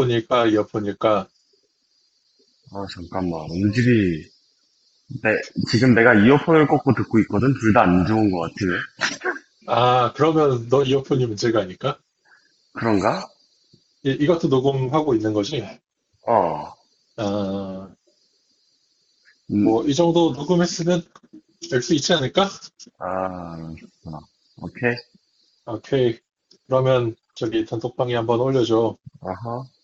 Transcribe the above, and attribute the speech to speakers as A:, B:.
A: 이어폰일까, 이어폰일까?
B: 잠깐만. 음질이, 내, 지금 내가 이어폰을 꽂고 듣고 있거든? 둘 다 안 좋은 것 같아, 왜?
A: 아, 그러면 너 이어폰이 문제가 아닐까?
B: 그런가?
A: 이것도 녹음하고 있는 거지?
B: 어,
A: 아,
B: 음,
A: 뭐, 이 정도 녹음했으면 될 수 있지 않을까?
B: 오케이.
A: 오케이. 그러면 저기 단톡방에 한번 올려줘.
B: 어허.